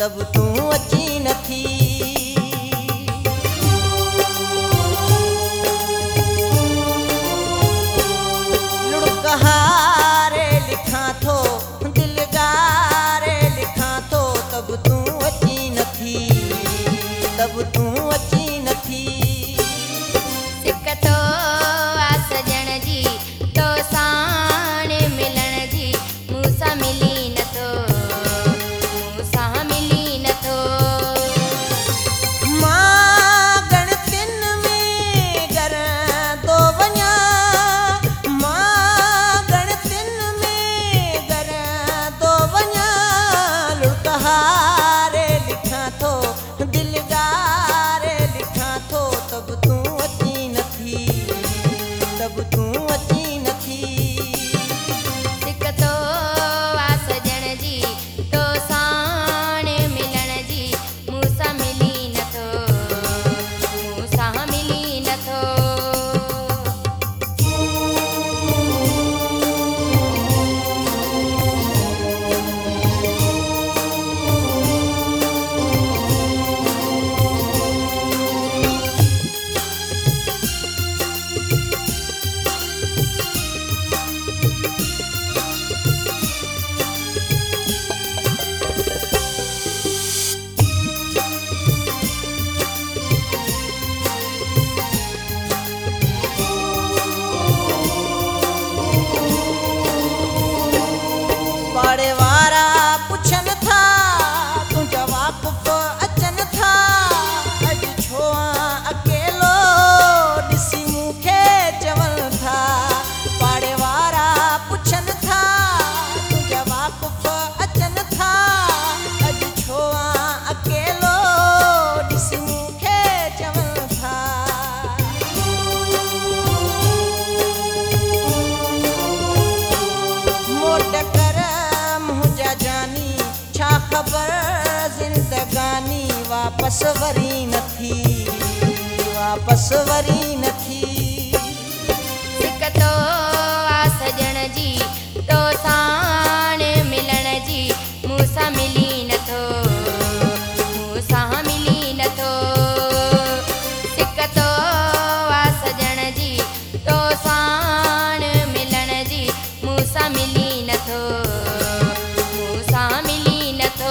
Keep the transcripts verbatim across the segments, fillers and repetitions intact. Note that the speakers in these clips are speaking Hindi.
तब तू अची नथी। लुढ़कहारे लिखां थो दिल गारे लिखां थो तब तू अची नथी, तब तू अची नथी। सिक तो आ सजण जी तो साण मिलण जी मूंसां मिली नथो, मूंसां मिली नथो। मां गणतिन में घर तो वञा, मां गणतिन में घर तो वञा। लुढ़कहारे लिखां थो दिल गारे लिखां थो तब तू अची नथी, तब तू अची नथी। सिक तो आ सजण जी तो साण मिलण जी मूंसां मिली नथो, मूंसां मिली नथो। पाड़े वारा पुछन था तुझा वाकुफ़ अचन था। अॼु छो आं अकेलो ॾिसी मूंखे चवनि था। पाड़े वारा पुछन था तुझा वाकुफ़ अचन था। अॼु छो आं अकेलो ॾिसी मूंखे चवनि था। मोट कर मुंहिंजा जानी छा ख़बर ज़िंदगानी वापस वरी नथी, वापस वरी नथी। सिक तो आ सजण जी तो साण मिलण जी मूंसां मिली नथो, मूंसां मिली नथो। सिक तो आ सजण जी तो साण मिलण जी मूंसां मिली नथो, मूंसां मिली नथो।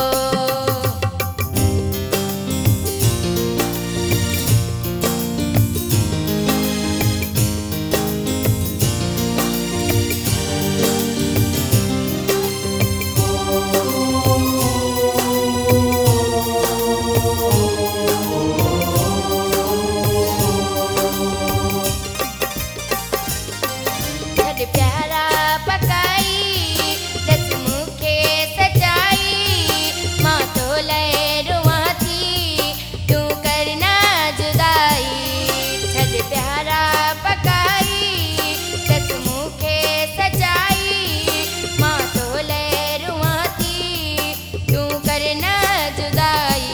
छॾ प्यारा पकाई दस मूंखे सचाई। मां तो लाइ रुआं थी तूं कर ना जुदाई। छॾ प्यारा पकाई दस मूंखे सचाई। मां तो लाइ रुआं थी तूं कर ना जुदाई।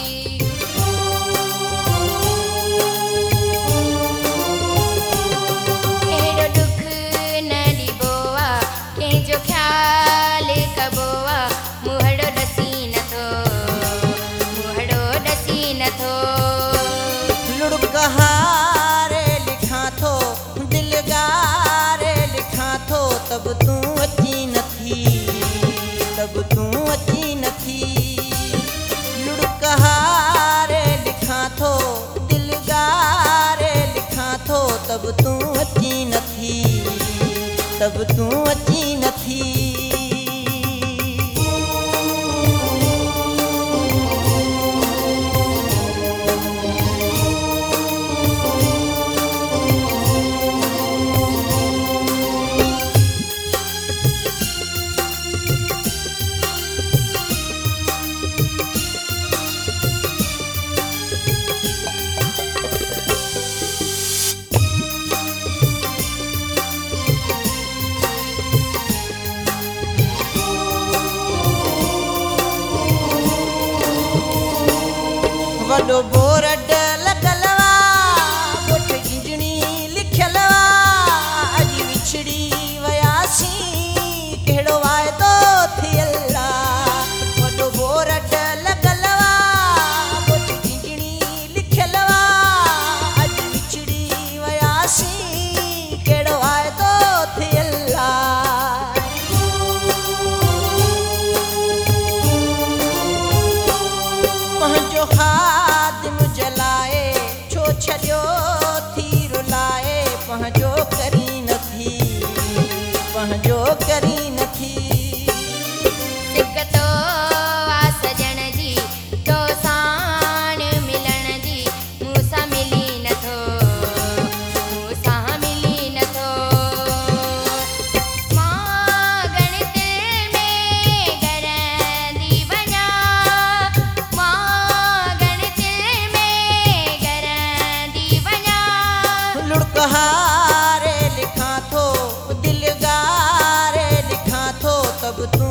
कहिड़ो दुख न ॾिबो आहे कंहिंजो ख़्यालु कबो आहे मुहड़ो ॾसी नथो, मुहड़ो ॾसी नथो। लुढ़कहारे लिखां थो दिल गारे लिखां थो तब तू अची नथी, तब तू अची नथी। लुढ़कहारे लिखां थो दिल गारे लिखां थो तब तू अची नथी, तब तू अची नथी। वॾो बोर्ड लॻल वा ॻोठ गिंजणी लिखियल वा अॼु विछड़ी वियासीं कहिड़ो वाइदो थियल आहे। वॾो बोर्ड तब तू